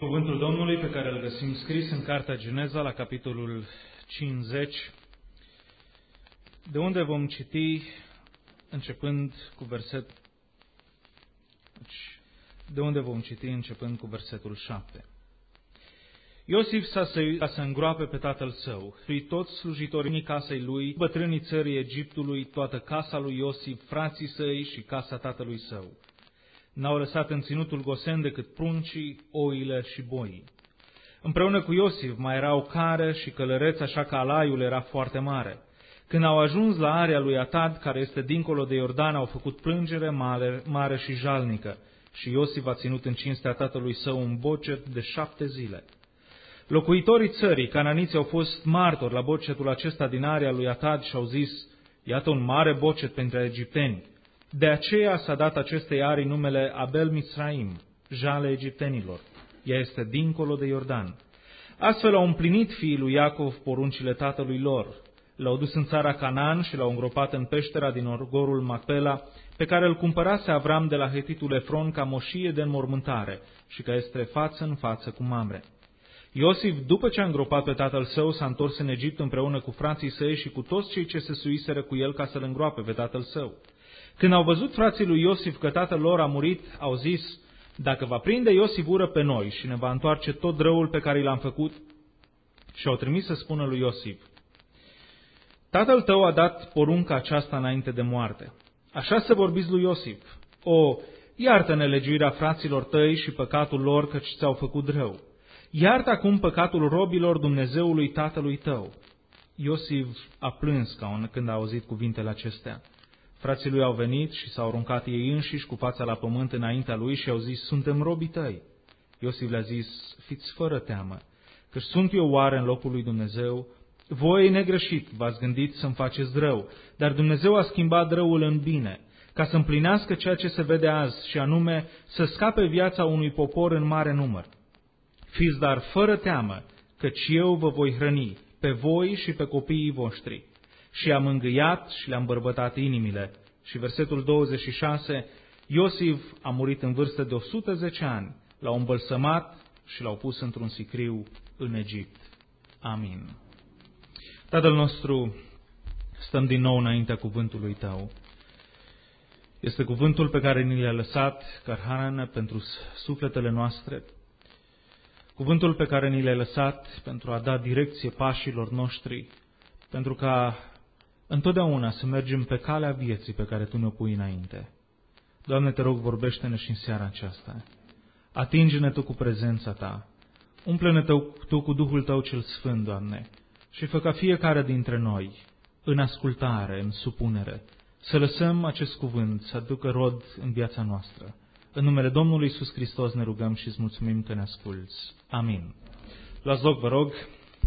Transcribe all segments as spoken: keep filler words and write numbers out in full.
Cuvântul Domnului pe care îl găsim scris în Cartea Geneza, la capitolul cincizeci, de unde vom citi începând cu verset... de unde vom citi începând cu versetul șapte. Iosif s-a săit ca să îngroape pe tatăl său, și toți slujitorii casei lui, bătrânii țării Egiptului, toată casa lui Iosif, frații săi și casa tatălui său. N-au lăsat în ținutul Gosen decât pruncii, oile și boii. Împreună cu Iosif mai erau care și călăreți, așa că alaiul era foarte mare. Când au ajuns la area lui Atad, care este dincolo de Iordan, au făcut plângere mare, mare și jalnică, și Iosif a ținut în cinstea tatălui său un bocet de șapte zile. Locuitorii țării, cananiți, au fost martori la bocetul acesta din area lui Atad și au zis: iată un mare bocet pentru egipteni. De aceea s-a dat acestei arii numele Abel Misraim, jale egiptenilor. Ea este dincolo de Iordan. Astfel au împlinit fiii lui Iacov poruncile tatălui lor. L-au dus în țara Canaan și l-au îngropat în peștera din Orgorul Macpela, pe care îl cumpărase Avram de la hetitul Efron ca moșie de înmormântare și ca este față în față cu Mamre. Iosif, după ce a îngropat pe tatăl său, s-a întors în Egipt împreună cu frații săi și cu toți cei ce se suiseră cu el ca să-l îngroape pe tatăl său. Când au văzut frații lui Iosif că tatăl lor a murit, au zis: dacă va prinde Iosif ură pe noi și ne va întoarce tot răul pe care l-am făcut, și au trimis să spună lui Iosif: tatăl tău a dat porunca aceasta înainte de moarte. Așa să vorbiți lui Iosif: o, iartă nelegiuirea fraților tăi și păcatul lor, căci ți-au făcut rău. Iartă acum păcatul robilor Dumnezeului tatălui tău. Iosif a plâns ca când a auzit cuvintele acestea. Frații lui au venit și s-au aruncat ei înșiși cu fața la pământ înaintea lui și au zis: suntem robii tăi. Iosif le-a zis: fiți fără teamă, căci sunt eu oare în locul lui Dumnezeu? Voi negreșit v-ați gândit să-mi faceți rău, dar Dumnezeu a schimbat răul în bine, ca să împlinească ceea ce se vede azi, și anume să scape viața unui popor în mare număr. Fiți dar fără teamă, căci eu vă voi hrăni, pe voi și pe copiii voștri. Și am îngâiat și le-am bărbătat inimile. Și versetul douăzeci și șase, Iosif a murit în vârstă de o sută zece ani, l-au îmbălsămat și l-au pus într-un sicriu în Egipt. Amin. Tatăl nostru, stăm din nou înaintea cuvântului Tău. Este cuvântul pe care ni l-a lăsat ca hrană pentru sufletele noastre, cuvântul pe care ni l-ai lăsat pentru a da direcție pașilor noștri, pentru ca întotdeauna să mergem pe calea vieții pe care Tu ne-o pui înainte. Doamne, Te rog, vorbește-ne și în seara aceasta. Atinge-ne Tu cu prezența Ta. Umple-ne Tu cu Duhul Tău cel Sfânt, Doamne, și fă ca fiecare dintre noi, în ascultare, în supunere, să lăsăm acest cuvânt să aducă rod în viața noastră. În numele Domnului Iisus Hristos ne rugăm și îți mulțumim că ne asculți. Amin. Luați loc, vă rog.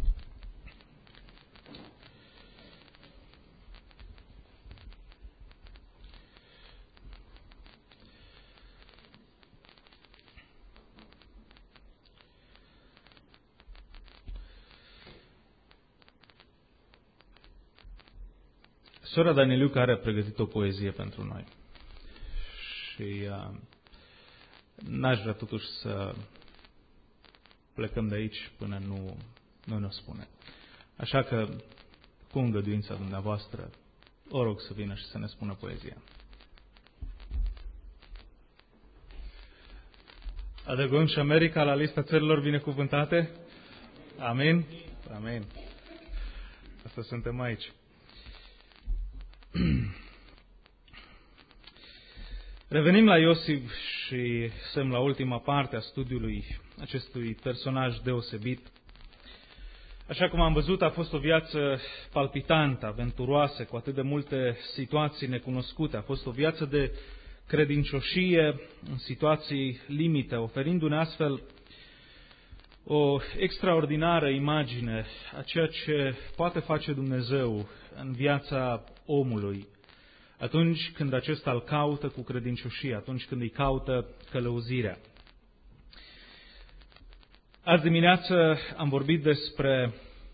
Sora Danieliu care a pregătit o poezie pentru noi. Și uh, n-aș vrea totuși să plecăm de aici până nu, nu ne-o spune. Așa că, cu îngăduința dumneavoastră, o rog să vină și să ne spună poezia. Adăugăm și America la lista țărilor binecuvântate? Amin? Amin. Asta suntem aici. Revenim la Iosif și suntem la ultima parte a studiului acestui personaj deosebit. Așa cum am văzut, a fost o viață palpitantă, aventuroasă, cu atât de multe situații necunoscute. A fost o viață de credincioșie în situații limite, oferindu-ne astfel o extraordinară imagine a ceea ce poate face Dumnezeu în viața omului, atunci când acesta îl caută cu credincioșie, atunci când îi caută călăuzirea. Azi dimineață am vorbit despre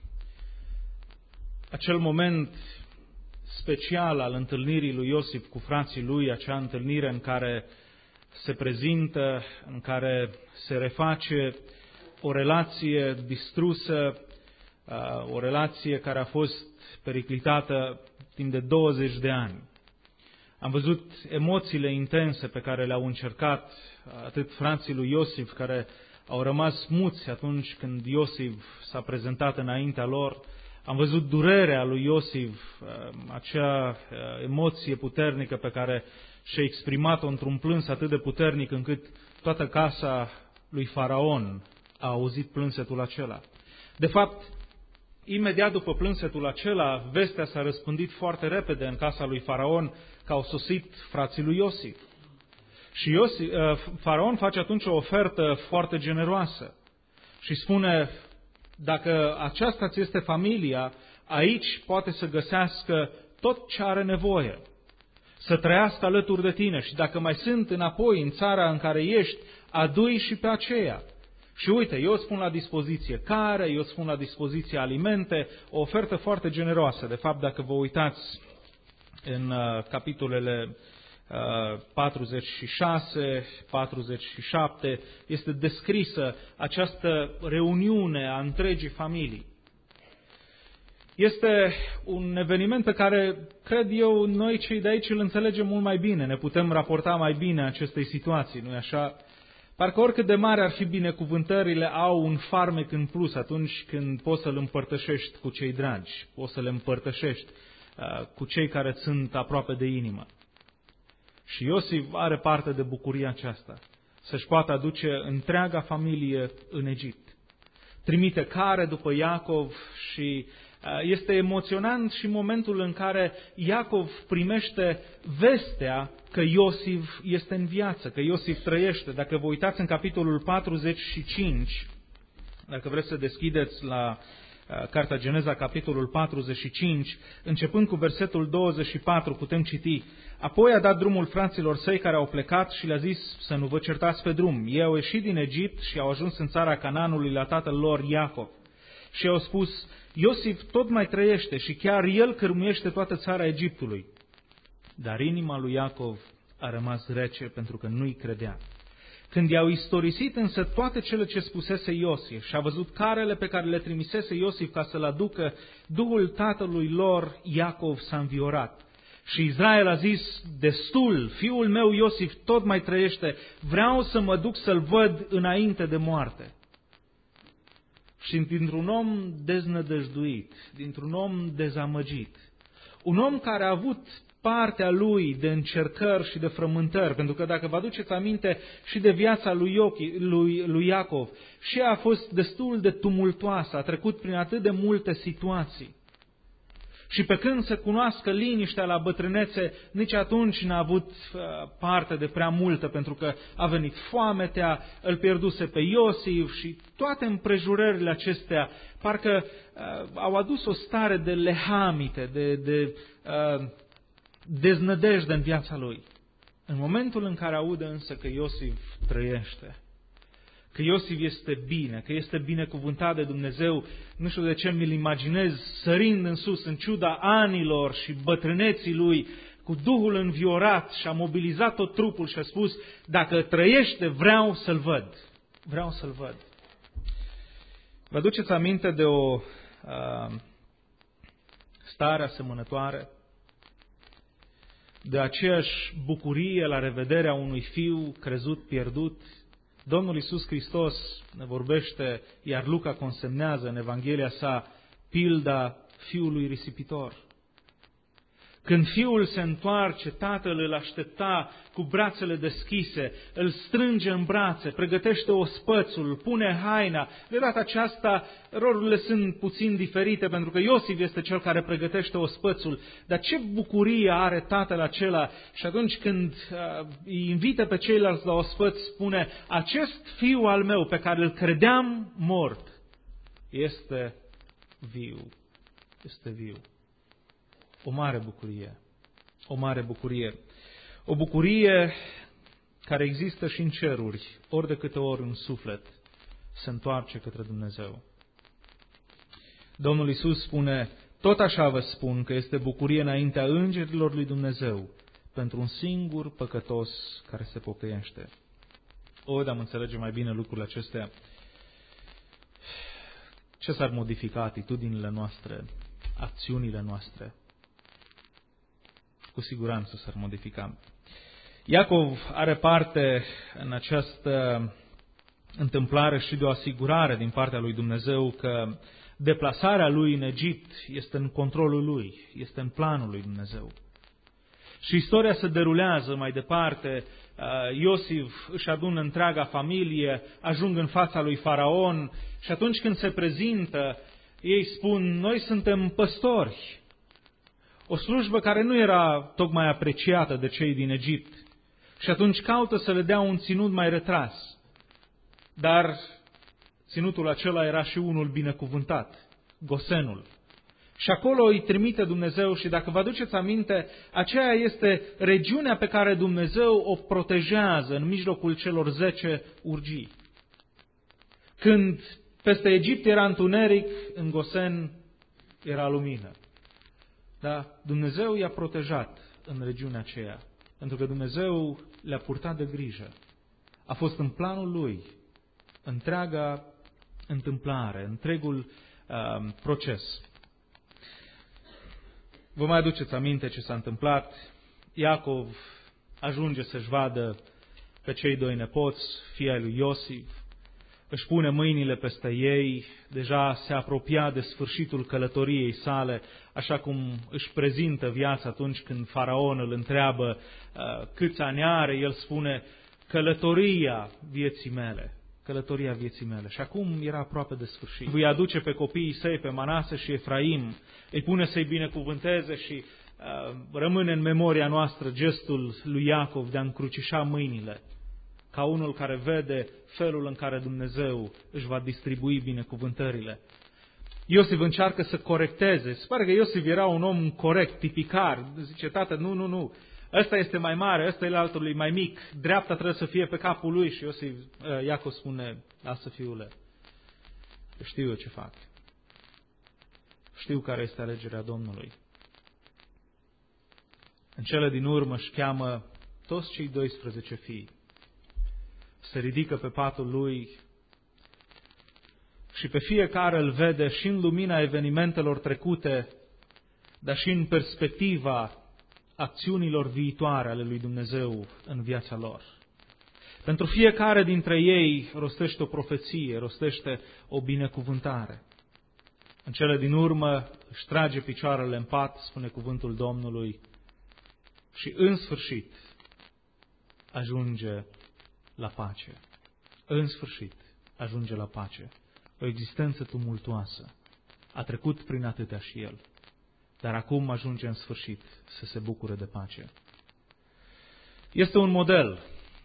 acel moment special al întâlnirii lui Iosif cu frații lui, acea întâlnire în care se prezintă, în care se reface o relație distrusă, o relație care a fost periclitată timp de douăzeci de ani. Am văzut emoțiile intense pe care le-au încercat atât frații lui Iosif, care au rămas muți atunci când Iosif s-a prezentat înaintea lor. Am văzut durerea lui Iosif, acea emoție puternică pe care și-a exprimat-o într-un plâns atât de puternic încât toată casa lui Faraon a auzit plânsetul acela. De fapt, imediat după plânsetul acela, vestea s-a răspândit foarte repede în casa lui Faraon că au sosit frații lui Iosif. Și Iosif, Faraon face atunci o ofertă foarte generoasă și spune: dacă aceasta ți este familia, aici poate să găsească tot ce are nevoie, să trăiască alături de tine și dacă mai sunt înapoi în țara în care ești, adu-i și pe aceea. Și uite, eu îți pun la dispoziție care, eu îți pun la dispoziție alimente, o ofertă foarte generoasă. De fapt, dacă vă uitați în uh, capitolele uh, patruzeci și șase, patruzeci și șapte, este descrisă această reuniune a întregii familii. Este un eveniment pe care, cred eu, noi cei de aici îl înțelegem mult mai bine, ne putem raporta mai bine acestei situații, nu-i așa? Parcă oricât de mare ar fi binecuvântările, au un farmec în plus atunci când poți să-l împărtășești cu cei dragi, poți să le împărtășești uh, cu cei care sunt aproape de inimă. Și Iosif are parte de bucuria aceasta, să-și poată aduce întreaga familie în Egipt. Trimite care după Iacov și uh, este emoționant și momentul în care Iacov primește vestea că Iosif este în viață, că Iosif trăiește. Dacă vă uitați în capitolul patruzeci și cinci, dacă vreți să deschideți la uh, Cartea Geneza, capitolul patruzeci și cinci, începând cu versetul douăzeci și patru, putem citi: apoi a dat drumul fraților săi care au plecat și le-a zis să nu vă certați pe drum. Ei au ieșit din Egipt și au ajuns în țara Canaanului la tatăl lor Iacov. Și au spus: Iosif tot mai trăiește și chiar el cârmuiește toată țara Egiptului. Dar inima lui Iacov a rămas rece pentru că nu-i credea. Când i-au istorisit însă toate cele ce spusese Iosif și a văzut carele pe care le trimisese Iosif ca să-l aducă, Duhul tatălui lor Iacov s-a înviorat. Și Israel a zis: destul, fiul meu Iosif tot mai trăiește, vreau să mă duc să-l văd înainte de moarte. Și dintr-un om deznădăjduit, dintr-un om dezamăgit, un om care a avut partea lui de încercări și de frământări, pentru că dacă vă aduceți aminte și de viața lui, Iochi, lui, lui Iacov, și ea a fost destul de tumultoasă, a trecut prin atât de multe situații. Și pe când se cunoască liniștea la bătrânețe, nici atunci n-a avut parte de prea multă, pentru că a venit foametea, îl pierduse pe Iosif și toate împrejurările acestea parcă uh, au adus o stare de lehamite, de, de uh, deznădejde în viața lui. În momentul în care aude însă că Iosif trăiește, că Iosif este bine, că este binecuvântat de Dumnezeu, nu știu de ce mi-l imaginez sărind în sus, în ciuda anilor și bătrâneții lui, cu Duhul înviorat și a mobilizat tot trupul și a spus: dacă trăiește, vreau să-l văd. Vreau să-l văd. Vă aduceți aminte de o uh, stare asemănătoare? De aceeași bucurie la revederea unui fiu crezut pierdut? Domnul Iisus Hristos ne vorbește, iar Luca consemnează în Evanghelia sa, pilda fiului risipitor. Când fiul se întoarce, tatăl îl aștepta cu brațele deschise, îl strânge în brațe, pregătește ospățul, îl pune haina. De data aceasta, rolurile sunt puțin diferite, pentru că Iosif este cel care pregătește ospățul. Dar ce bucurie are tatăl acela! Și atunci când uh, îi invită pe ceilalți la ospăț, spune: acest fiu al meu, pe care îl credeam mort, este viu. Este viu. O mare bucurie, o mare bucurie, o bucurie care există și în ceruri, ori de câte ori un suflet se întoarce către Dumnezeu. Domnul Iisus spune: tot așa vă spun că este bucurie înaintea îngerilor lui Dumnezeu pentru un singur păcătos care se pocăiește. O, dar am înțelege mai bine lucrurile acestea. ce s-ar modifica? Atitudinile noastre, acțiunile noastre? Cu siguranță s-ar modifica. Iacov are parte în această întâmplare și de o asigurare din partea lui Dumnezeu că deplasarea lui în Egipt este în controlul lui, este în planul lui Dumnezeu. Și istoria se derulează mai departe. Iosif își adună întreaga familie, ajung în fața lui Faraon și atunci când se prezintă, ei spun: noi suntem păstori. O slujbă care nu era tocmai apreciată de cei din Egipt. Și atunci caută să le dea un ținut mai retras. Dar ținutul acela era și unul binecuvântat, Gosenul. Și acolo îi trimite Dumnezeu și dacă vă aduceți aminte, aceea este regiunea pe care Dumnezeu o protejează în mijlocul celor zece urgii. Când peste Egipt era întuneric, în Gosen era lumină. Da? Dumnezeu i-a protejat în regiunea aceea, pentru că Dumnezeu le-a purtat de grijă. A fost în planul Lui întreaga întâmplare, întregul uh, proces. Vă mai aduceți aminte ce s-a întâmplat? Iacov ajunge să-și vadă pe cei doi nepoți, fii ai lui Iosif, își pune mâinile peste ei, deja se apropia de sfârșitul călătoriei sale, așa cum își prezintă viața atunci când Faraon îl întreabă uh, câți ani are, el spune călătoria vieții mele, călătoria vieții mele. Și acum era aproape de sfârșit. Îi aduce pe copiii săi, pe Manase și Efraim, îi pune să-i binecuvânteze și uh, rămâne în memoria noastră gestul lui Iacov de a încrucișa mâinile, ca unul care vede felul în care Dumnezeu își va distribui binecuvântările. Iosif încearcă să corecteze. Se pare că Iosif era un om corect, tipicar. Zice: tată, nu, nu, nu. Ăsta este mai mare, ăsta e altul lui mai mic. Dreapta trebuie să fie pe capul lui. Și Iosif, Iacov spune: lasă, fiule, știu eu ce fac. Știu care este alegerea Domnului. În cele din urmă își cheamă toți cei doisprezece fii. Se ridică pe patul lui și pe fiecare îl vede și în lumina evenimentelor trecute, dar și în perspectiva acțiunilor viitoare ale lui Dumnezeu în viața lor. Pentru fiecare dintre ei rostește o profeție, rostește o binecuvântare. În cele din urmă își trage picioarele în pat, spune cuvântul Domnului, și în sfârșit ajunge la pace. În sfârșit ajunge la pace. O existență tumultuoasă. A trecut prin atâtea și el. Dar acum ajunge în sfârșit să se bucure de pace. Este un model.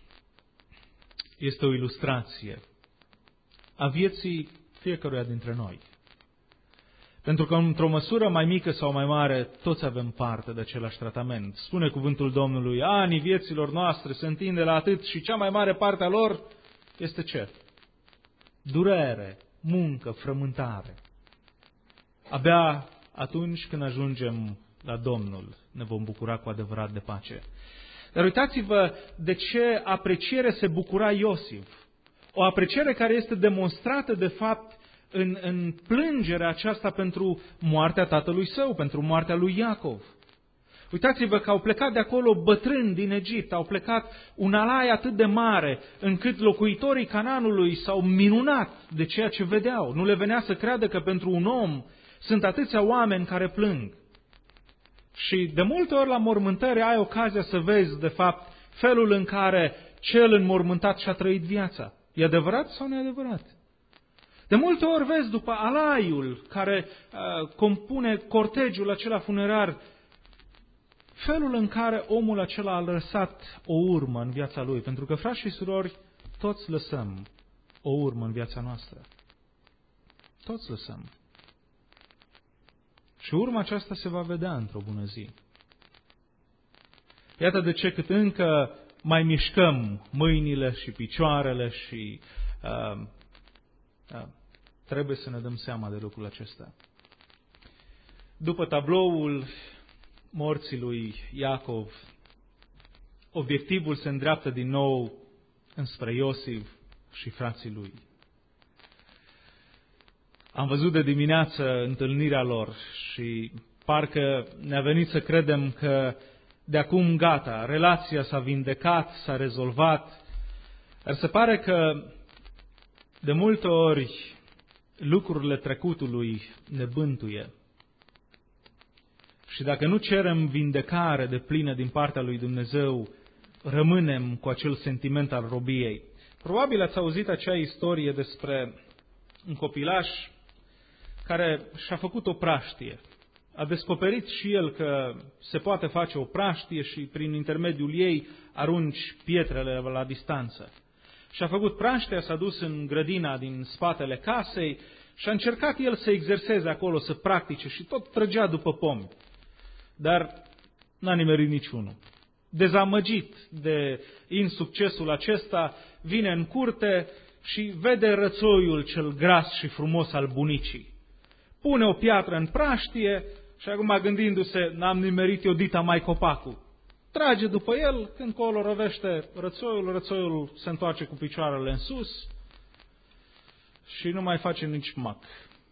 Este o ilustrație a vieții fiecăruia dintre noi. Pentru că într-o măsură mai mică sau mai mare, toți avem parte de același tratament. Spune cuvântul Domnului: anii vieților noastre se întinde la atât și cea mai mare parte a lor este ce? Durere, muncă, frământare. Abia atunci când ajungem la Domnul ne vom bucura cu adevărat de pace. Dar uitați-vă de ce apreciere se bucura Iosif. O apreciere care este demonstrată de fapt În, în plângerea aceasta pentru moartea tatălui său, pentru moartea lui Iacov. Uitați-vă că au plecat de acolo bătrâni din Egipt, au plecat un alai atât de mare, încât locuitorii Canaanului s-au minunat de ceea ce vedeau. Nu le venea să creadă că pentru un om sunt atâția oameni care plâng. Și de multe ori la mormântări ai ocazia să vezi, de fapt, felul în care cel înmormântat și-a trăit viața. E adevărat sau neadevărat? De multe ori vezi după alaiul care uh, compune cortegiul acela funerar, felul în care omul acela a lăsat o urmă în viața lui. Pentru că, frați și surori, toți lăsăm o urmă în viața noastră. Toți lăsăm. Și urma aceasta se va vedea într-o bună zi. Iată de ce cât încă mai mișcăm mâinile și picioarele și uh, uh, trebuie să ne dăm seama de lucrul acesta. După tabloul morții lui Iacov, obiectivul se îndreaptă din nou înspre Iosif și frații lui. Am văzut de dimineață întâlnirea lor și parcă ne-a venit să credem că de acum gata, relația s-a vindecat, s-a rezolvat, dar se pare că de multe ori lucrurile trecutului ne bântuie. Și dacă nu cerem vindecare de plină din partea lui Dumnezeu, rămânem cu acel sentiment al robiei. Probabil ați auzit acea istorie despre un copilaș care și-a făcut o praștie. A descoperit și el că se poate face o praștie și prin intermediul ei arunci pietrele la distanță. Și-a făcut praștia, s-a dus în grădina din spatele casei și a încercat el să exerseze acolo, să practice și tot trăgea după pomi. Dar n-a nimerit niciunul. Dezamăgit de insuccesul acesta, vine în curte și vede rățoiul cel gras și frumos al bunicii. Pune o piatră în praștie și acum gândindu-se, n-am nimerit eu dita mai copacul. Trage după el, când colo răvește rățoiul, rățoiul se întoarce cu picioarele în sus și nu mai face nici mac.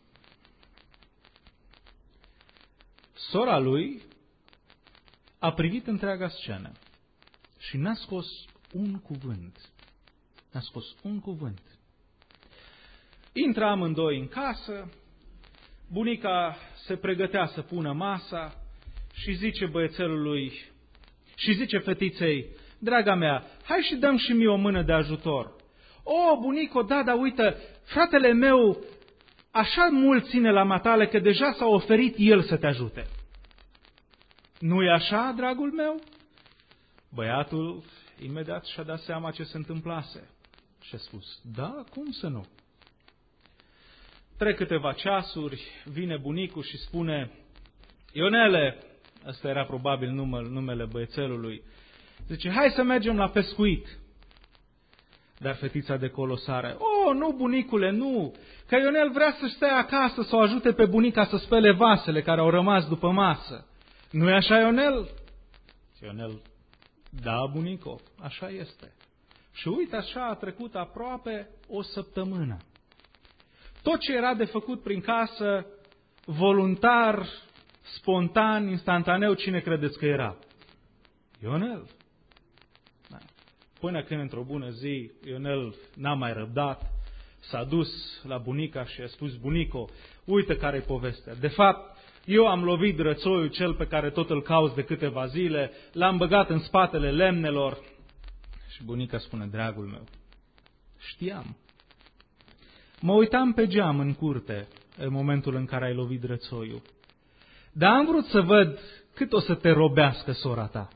Sora lui a privit întreaga scenă și n-a scos un cuvânt. N-a scos un cuvânt. Intră amândoi în casă, bunica se pregătea să pună masa și zice băiețelului, și zice fetiței, draga mea, hai și dăm și mie o mână de ajutor. O, bunico, da, da, uite, fratele meu așa mult ține la matale că deja s-a oferit el să te ajute. Nu-i așa, dragul meu? Băiatul imediat și-a dat seama ce se întâmplase și a spus, da, cum să nu? Trec câteva ceasuri, vine bunicul și spune, Ionele, ăsta era probabil numele, numele băiețelului, zice, hai să mergem la pescuit. Dar fetița de colo sare, o, nu, bunicule, nu, că Ionel vrea să stea acasă să o ajute pe bunica să spele vasele care au rămas după masă. Nu-i așa, Ionel? Ionel, da, bunico, așa este. Și uite, așa a trecut aproape o săptămână. Tot ce era de făcut prin casă, voluntar, spontan, instantaneu, cine credeți că era? Ionel. Da. Până când într-o bună zi, Ionel n-a mai răbdat, s-a dus la bunica și a spus, bunico, uite care-i povestea. De fapt, eu am lovit rățoiul cel pe care tot îl cauți de câteva zile, l-am băgat în spatele lemnelor. Și bunica spune, dragul meu, știam. Mă uitam pe geam în curte în momentul în care ai lovit rățoiul. Dar am vrut să văd cât o să te robească sora ta.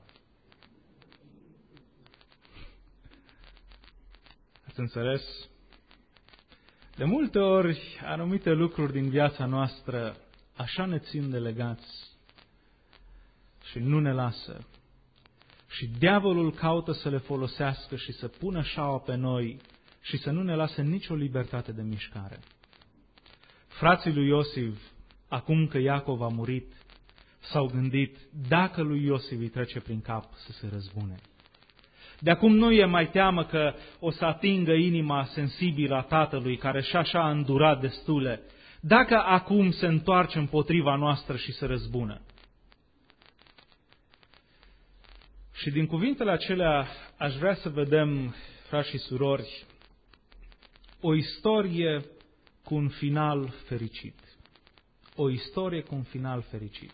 Ați înțeles? De multe ori, anumite lucruri din viața noastră așa ne țin de legați și nu ne lasă. Și diavolul caută să le folosească și să pună șaua pe noi și să nu ne lase nicio libertate de mișcare. Frații lui Iosif, acum că Iacov a murit, s-au gândit dacă lui Iosif îi trece prin cap să se răzbune. De acum nu e mai teamă că o să atingă inima sensibilă a tatălui, care și așa a îndurat destule, dacă acum se întoarce împotriva noastră și se răzbună. Și din cuvintele acelea aș vrea să vedem, frați și surori, o istorie cu un final fericit. O istorie cu un final fericit.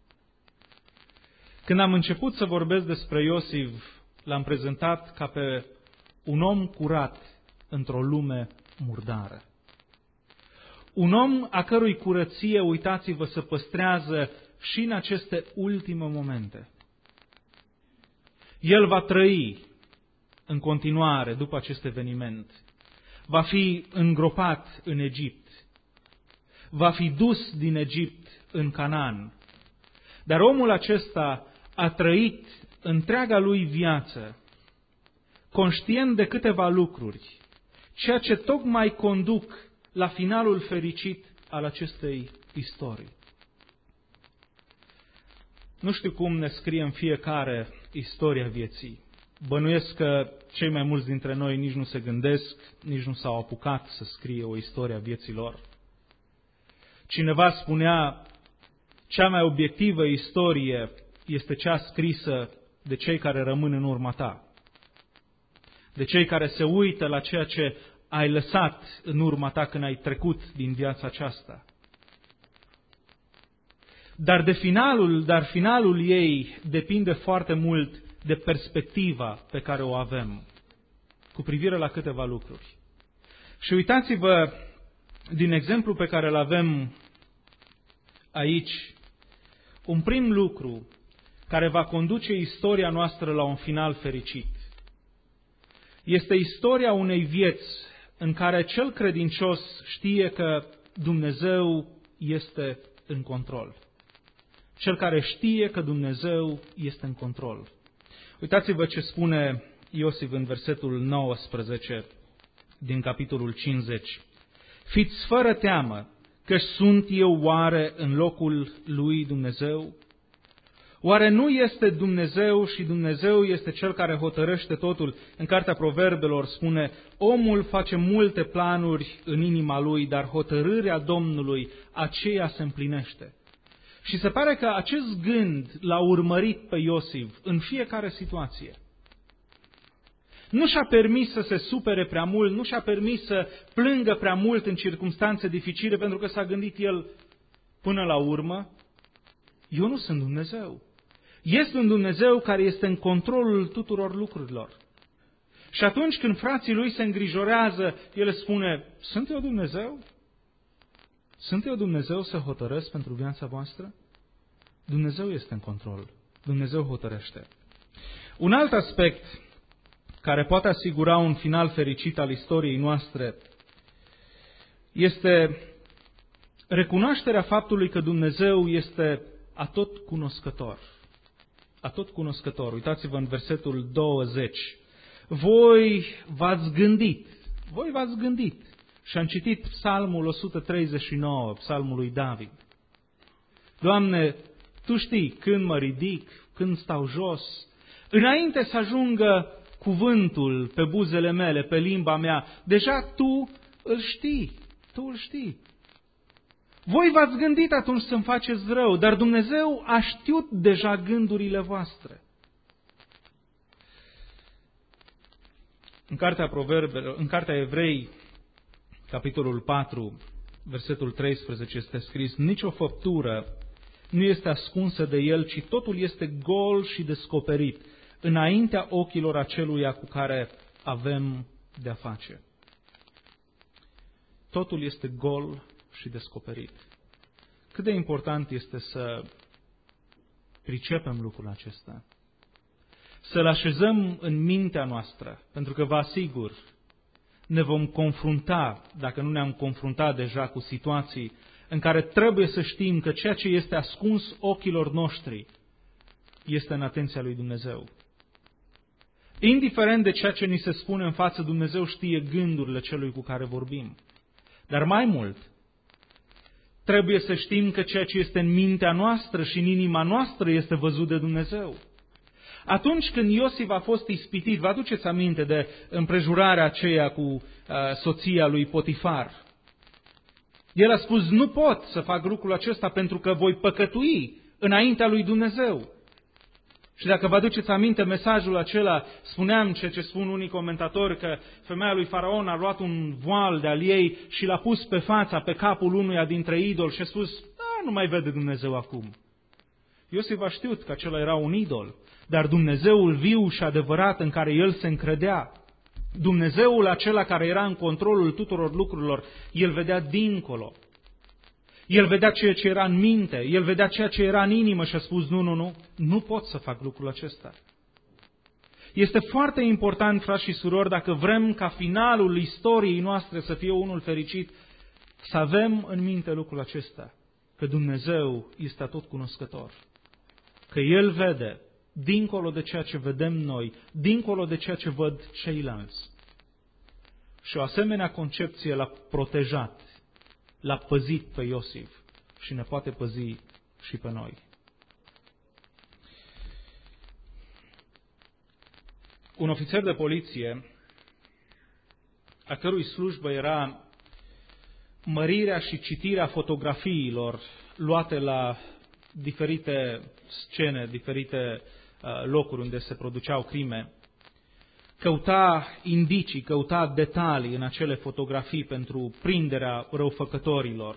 Când am început să vorbesc despre Iosif, l-am prezentat ca pe un om curat într-o lume murdară. Un om a cărui curăție, uitați-vă, se păstrează și în aceste ultime momente. El va trăi în continuare după acest eveniment. Va fi îngropat în Egipt. Va fi dus din Egipt în Canaan. Dar omul acesta a trăit întreaga lui viață, conștient de câteva lucruri, ceea ce tocmai conduc la finalul fericit al acestei istorii. Nu știu cum ne scrie în fiecare istoria vieții. Bănuiesc că cei mai mulți dintre noi nici nu se gândesc, nici nu s-au apucat să scrie o istorie a vieții lor. Cineva spunea, cea mai obiectivă istorie este cea scrisă de cei care rămân în urma ta, de cei care se uită la ceea ce ai lăsat în urma ta când ai trecut din viața aceasta. Dar de finalul, dar finalul ei depinde foarte mult de perspectiva pe care o avem cu privire la câteva lucruri. Și uitați-vă din exemplu pe care îl avem aici, un prim lucru care va conduce istoria noastră la un final fericit. Este istoria unei vieți în care cel credincios știe că Dumnezeu este în control. Cel care știe că Dumnezeu este în control. Uitați-vă ce spune Iosif în versetul nouăsprezece din capitolul cincizeci. Fiți fără teamă, că sunt eu oare în locul lui Dumnezeu? Oare nu este Dumnezeu și Dumnezeu este Cel care hotărăște totul? În Cartea Proverbelor spune, omul face multe planuri în inima lui, dar hotărârea Domnului aceea se împlinește. Și se pare că acest gând l-a urmărit pe Iosif în fiecare situație. Nu și-a permis să se supere prea mult, nu și-a permis să plângă prea mult în circumstanțe dificile, pentru că s-a gândit el până la urmă, eu nu sunt Dumnezeu. Este un Dumnezeu care este în controlul tuturor lucrurilor. Și atunci când frații lui se îngrijorează, el spune, sunt eu Dumnezeu? Sunt eu Dumnezeu să hotărăsc pentru viața voastră? Dumnezeu este în control. Dumnezeu hotărăște. Un alt aspect care poate asigura un final fericit al istoriei noastre este recunoașterea faptului că Dumnezeu este atotcunoscător. Atotcunoscător. Uitați-vă în versetul douăzeci. Voi v-ați gândit, voi v-ați gândit. Și am citit Psalmul o sută treizeci și nouă, Psalmul lui David. Doamne, Tu știi când mă ridic, când stau jos. Înainte să ajungă cuvântul pe buzele mele, pe limba mea, deja Tu îl știi, Tu îl știi. Voi v-ați gândit atunci să-mi faceți rău, dar Dumnezeu a știut deja gândurile voastre. În Cartea Proverbelor, în Cartea Evrei, capitolul patru, versetul treisprezece, este scris, nici o făptură nu este ascunsă de El, ci totul este gol și descoperit înaintea ochilor aceluia cu care avem de-a face. Totul este gol și descoperit. Cât de important este să pricepem lucrul acesta, să-l așezăm în mintea noastră, pentru că vă asigur, ne vom confrunta, dacă nu ne-am confruntat deja cu situații în care trebuie să știm că ceea ce este ascuns ochilor noștri este în atenția lui Dumnezeu. Indiferent de ceea ce ni se spune în față, Dumnezeu știe gândurile celui cu care vorbim. Dar mai mult, trebuie să știm că ceea ce este în mintea noastră și în inima noastră este văzut de Dumnezeu. Atunci când Iosif a fost ispitit, vă aduceți aminte de împrejurarea aceea cu uh, soția lui Potifar. El a spus, nu pot să fac lucrul acesta pentru că voi păcătui înaintea lui Dumnezeu. Și dacă vă aduceți aminte mesajul acela, spuneam ce, ce spun unii comentatori, că femeia lui Faraon a luat un voal de-al ei și l-a pus pe fața, pe capul unuia dintre idoli și a spus, da, nu mai vede Dumnezeu acum. Iosif a știut că acela era un idol, dar Dumnezeul viu și adevărat în care el se încredea, Dumnezeul acela care era în controlul tuturor lucrurilor, el vedea dincolo. El vedea ceea ce era în minte, el vedea ceea ce era în inimă și a spus, nu, nu, nu, nu pot să fac lucrul acesta. Este foarte important, frați și surori, dacă vrem ca finalul istoriei noastre să fie unul fericit, să avem în minte lucrul acesta, că Dumnezeu este atotcunoscător, că El vede dincolo de ceea ce vedem noi, dincolo de ceea ce văd ceilalți. Și o asemenea concepție l-a protejat, l-a păzit pe Iosif și ne poate păzi și pe noi. Un ofițer de poliție, a cărui slujbă era mărirea și citirea fotografiilor luate la diferite scene, diferite locuri unde se produceau crime, căuta indicii, căuta detalii în acele fotografii pentru prinderea răufăcătorilor.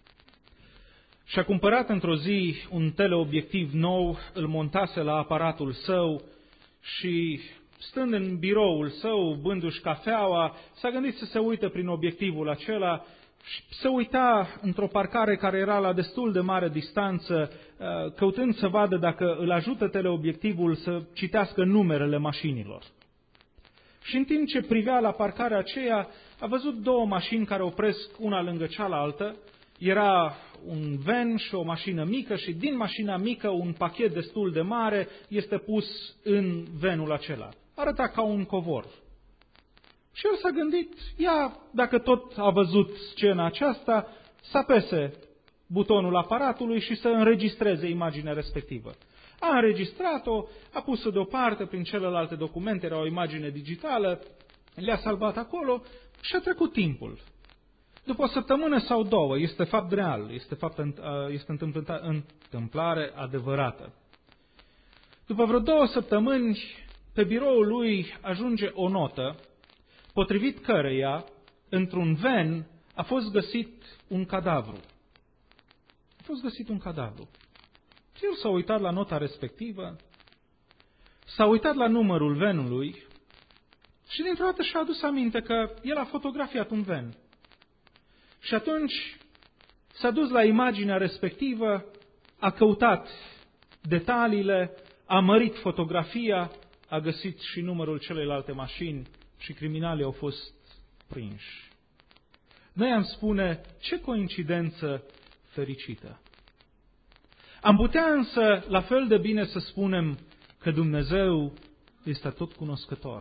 Și-a cumpărat într-o zi un teleobiectiv nou, îl montase la aparatul său și, stând în biroul său, bându-și cafeaua, s-a gândit să se uite prin obiectivul acela și se uita într-o parcare care era la destul de mare distanță, căutând să vadă dacă îl ajută teleobiectivul să citească numerele mașinilor. Și în timp ce privea la parcarea aceea, a văzut două mașini care opresc una lângă cealaltă. Era un van și o mașină mică și din mașina mică un pachet destul de mare este pus în vanul acela. Arăta ca un covor. Și el s-a gândit, ia, dacă tot a văzut scena aceasta, să apese butonul aparatului și să înregistreze imaginea respectivă. A înregistrat-o, a pus-o deoparte prin celelalte documente, era o imagine digitală, le-a salvat acolo și a trecut timpul. După o săptămână sau două, este fapt real, este, fapt, este întâmplare adevărată. După vreo două săptămâni, pe biroul lui ajunge o notă, potrivit căreia, într-un van, a fost găsit un cadavru. A fost găsit un cadavru. Și el s-a uitat la nota respectivă, s-a uitat la numărul vanului și dintr-o dată și-a adus aminte că el a fotografiat un van. Și atunci s-a dus la imaginea respectivă, a căutat detaliile, a mărit fotografia, a găsit și numărul celelalte mașini și criminalii au fost prinși. Noi am spune, ce coincidență fericită! Am putea însă, la fel de bine să spunem că Dumnezeu este tot cunoscător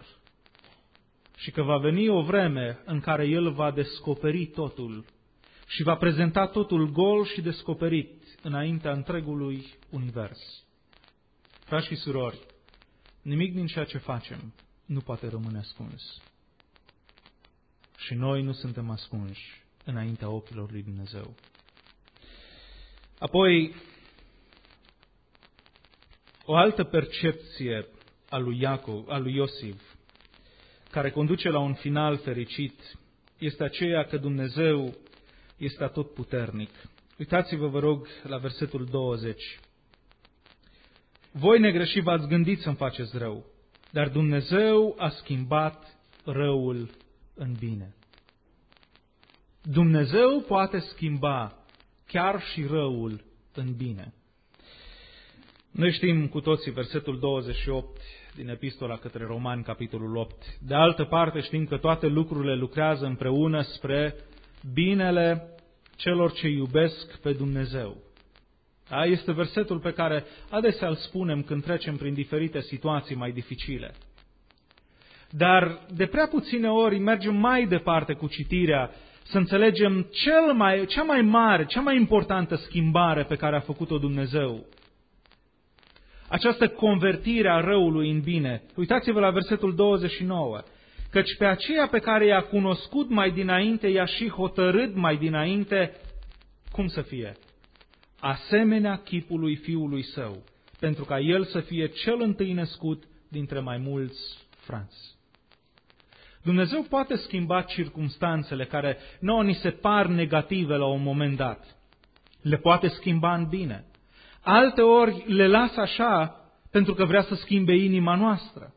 și că va veni o vreme în care El va descoperi totul și va prezenta totul gol și descoperit înaintea întregului univers. Frați și surori, nimic din ceea ce facem nu poate rămâne ascuns. Și noi nu suntem ascunși înaintea ochilor lui Dumnezeu. Apoi, o altă percepție a lui Iacov, a lui Iosif, care conduce la un final fericit, este aceea că Dumnezeu este atotputernic. Uitați-vă, vă rog, la versetul douăzeci. Voi negreși v-ați gândit să-mi faceți rău, dar Dumnezeu a schimbat răul în bine. Dumnezeu poate schimba chiar și răul în bine. Noi știm cu toții versetul douăzeci și opt din Epistola către Romani, capitolul opt. De altă parte știm că toate lucrurile lucrează împreună spre binele celor ce iubesc pe Dumnezeu. Da? Este versetul pe care adesea îl spunem când trecem prin diferite situații mai dificile. Dar de prea puține ori mergem mai departe cu citirea, să înțelegem cel mai, cea mai mare, cea mai importantă schimbare pe care a făcut-o Dumnezeu. Această convertire a răului în bine. Uitați-vă la versetul douăzeci și nouă. Căci pe aceea pe care i-a cunoscut mai dinainte, i-a și hotărât mai dinainte, cum să fie? Asemenea chipului Fiului Său, pentru ca El să fie cel întâi născut dintre mai mulți frați. Dumnezeu poate schimba circumstanțele care nouă ni se par negative la un moment dat. Le poate schimba în bine. Alteori le lasă așa pentru că vrea să schimbe inima noastră.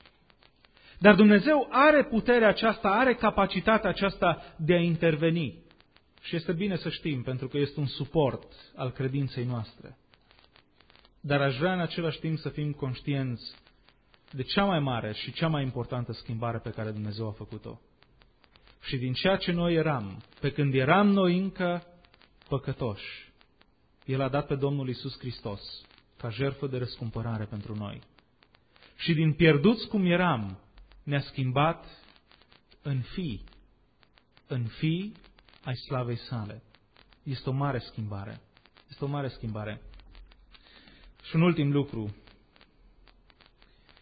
Dar Dumnezeu are puterea aceasta, are capacitatea aceasta de a interveni. Și este bine să știm, pentru că este un suport al credinței noastre. Dar aș vrea în același timp să fim conștienți de cea mai mare și cea mai importantă schimbare pe care Dumnezeu a făcut-o. Și din ceea ce noi eram, pe când eram noi încă păcătoși, El a dat pe Domnul Iisus Hristos ca jertfă de răscumpărare pentru noi. Și din pierduți cum eram, ne-a schimbat în fii, în fii ai slavei sale. Este o mare schimbare. Este o mare schimbare. Și un ultim lucru.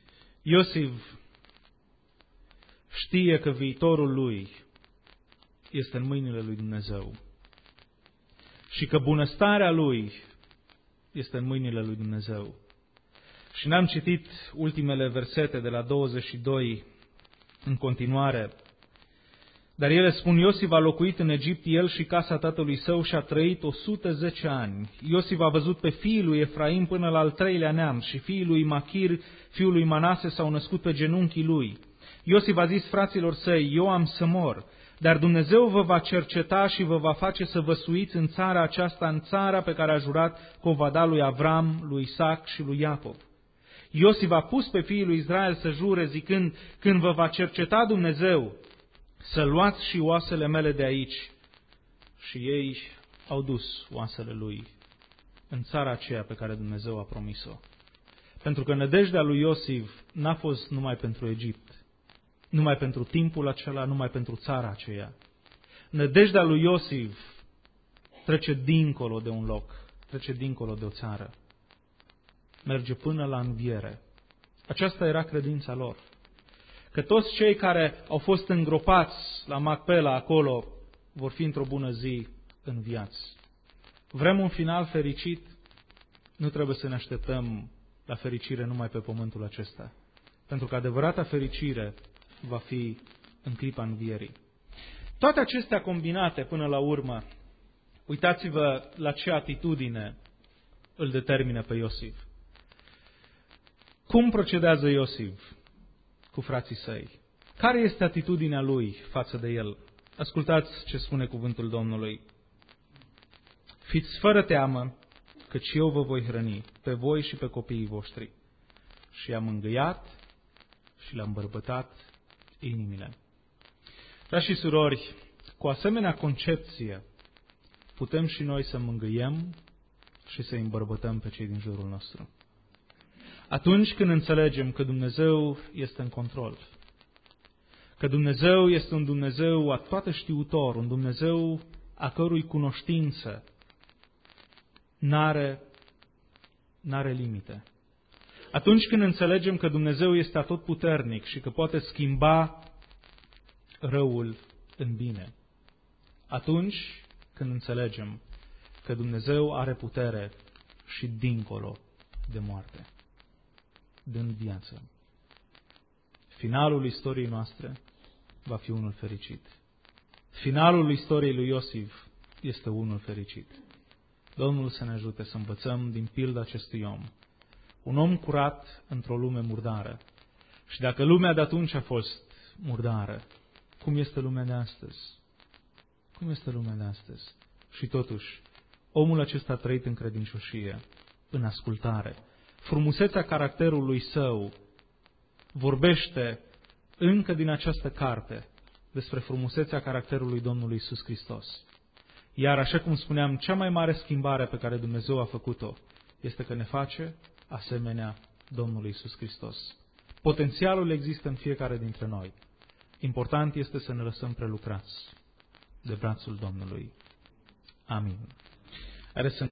Iosif știe că viitorul lui este în mâinile lui Dumnezeu și că bunăstarea lui este în mâinile lui Dumnezeu. Și ne-am citit ultimele versete de la douăzeci și doi în continuare. Dar ele spun, Iosif a locuit în Egipt, el și casa tatălui său, și a trăit o sută zece ani. Iosif a văzut pe fiii lui Efraim până la al treilea neam și fiii lui Machir, fiul lui Manase, s-au născut pe genunchii lui. Iosif a zis fraților săi, eu am să mor, dar Dumnezeu vă va cerceta și vă va face să vă suiți în țara aceasta, în țara pe care a jurat că o va da lui Avram, lui Isaac și lui Iacov. Iosif a pus pe fiii lui Israel să jure, zicând, când vă va cerceta Dumnezeu, să luați și oasele mele de aici. Și ei au dus oasele lui în țara aceea pe care Dumnezeu a promis-o. Pentru că nădejdea lui Iosif n-a fost numai pentru Egipt, numai pentru timpul acela, numai pentru țara aceea. Nădejdea lui Iosif trece dincolo de un loc, trece dincolo de o țară. Merge până la înviere. Aceasta era credința lor. Că toți cei care au fost îngropați la Macpela acolo vor fi într-o bună zi înviați. Vrem un final fericit? Nu trebuie să ne așteptăm la fericire numai pe pământul acesta. Pentru că adevărata fericire va fi în clipa învierii. Toate acestea combinate până la urmă, uitați-vă la ce atitudine îl determină pe Iosif. Cum procedează Iosif cu frații săi? Care este atitudinea lui față de el? Ascultați ce spune cuvântul Domnului. Fiți fără teamă, căci eu vă voi hrăni, pe voi și pe copiii voștri. Și i-am îngăiat și le-am bărbătat inimile. Frați și surori, cu asemenea concepție putem și noi să mângâiem și să îi îmbărbătăm pe cei din jurul nostru. Atunci când înțelegem că Dumnezeu este în control, că Dumnezeu este un Dumnezeu atoatăștiutor, un Dumnezeu a cărui cunoștință n-are, n-are limite. Atunci când înțelegem că Dumnezeu este atotputernic și că poate schimba răul în bine, atunci când înțelegem că Dumnezeu are putere și dincolo de moarte, dând viață. Finalul istoriei noastre va fi unul fericit. Finalul istoriei lui Iosif este unul fericit. Domnul să ne ajute să învățăm din pilda acestui om. Un om curat într-o lume murdară. Și dacă lumea de atunci a fost murdară, cum este lumea de astăzi? Cum este lumea de astăzi? Și totuși, omul acesta a trăit în credincioșie, în ascultare. Frumusețea caracterului său vorbește încă din această carte despre frumusețea caracterului Domnului Iisus Hristos. Iar așa cum spuneam, cea mai mare schimbare pe care Dumnezeu a făcut-o este că ne face asemenea Domnului Iisus Hristos. Potențialul există în fiecare dintre noi. Important este să ne lăsăm prelucrați de brațul Domnului. Amin.